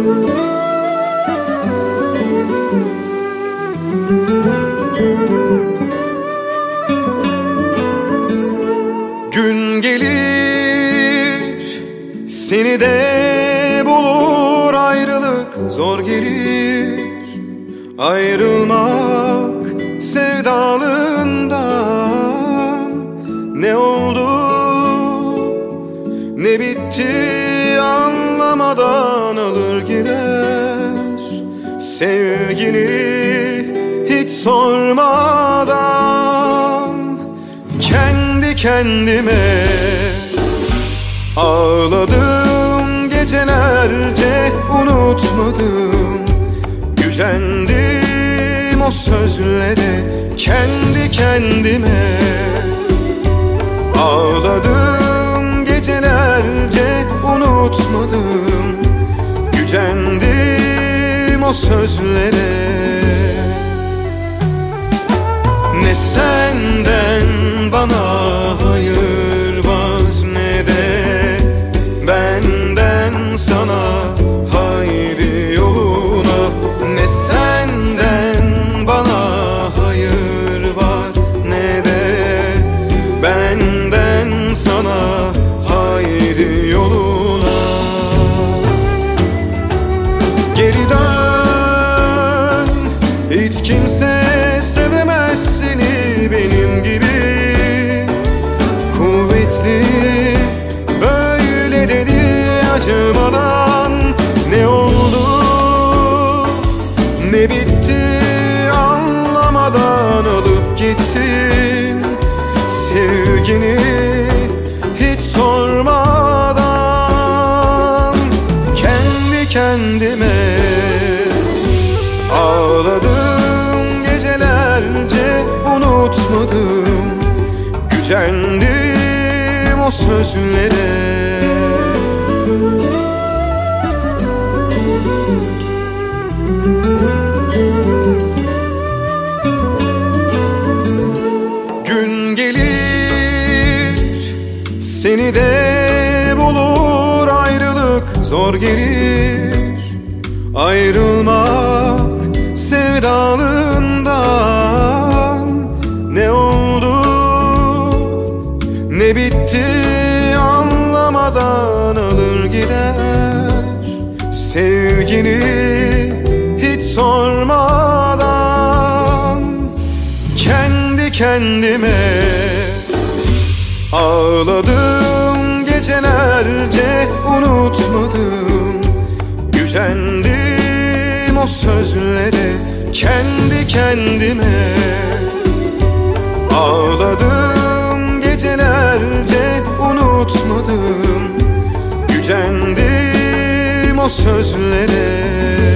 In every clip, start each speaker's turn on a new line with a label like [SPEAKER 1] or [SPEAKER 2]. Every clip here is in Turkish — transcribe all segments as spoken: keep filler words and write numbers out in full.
[SPEAKER 1] Gün gelir, seni de bulur, ayrılık zor gelir. Ayrılmak sevdalığından, ne oldu ne bitti anlamadan alır gider. Sevgini hiç sormadan kendi kendime ağladım gecelerce, unutmadım. Gücendim o sözlere, kendi kendime ağladım gecelerce, unutmadım. Gücendim o sözlere. Ne senden bana hayır var, ne de benden sana hayır yoluna. Ne senden bana hayır var, ne de benden sana hayır yoluna. Geri dön, hiç kimse sevemez seni benim gibi. Kuvvetli böyle dedi acımadan. Ne oldu ne bitti anlamadan alıp gittin. Sevgini hiç sormadan kendi kendime ağladım gecelerce, unutmadım. Gücendim o sözlere. Gün gelir, seni de bulur, ayrılık zor gelir. Ayrılmak sevdalığından, ne oldu ne bitti anlamadan alır gider. Sevgini hiç sormadan kendi kendime ağladım gecelerce, unutmadım. Gücendim o sözlere, kendi kendime ağladım gecelerce, unutmadım. Gücendim o sözlere.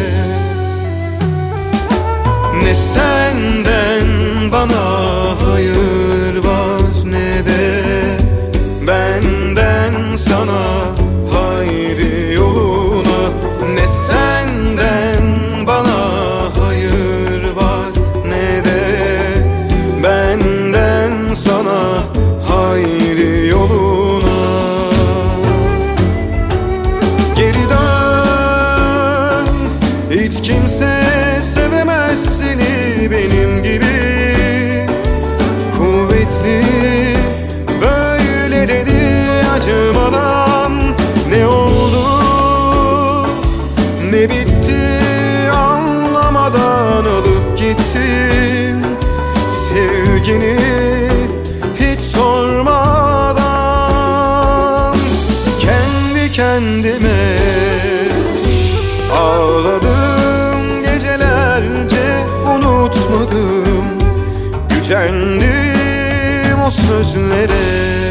[SPEAKER 1] Ne senden bana hayır var, ne de benden sana hayır yoluna. Ne senden bana hayır var, ne de benden sana hayır yoluna. Geri dön, hiç kimse sevemez seni benim gibi. Kuvvetli böyle dedi acımadan. Ne oldu ne bitti anlamadan alıp gittin. Sevgini hiç sormadan kendi kendime ağladım gecelerce, unutmadım. Gücendim o sözlere.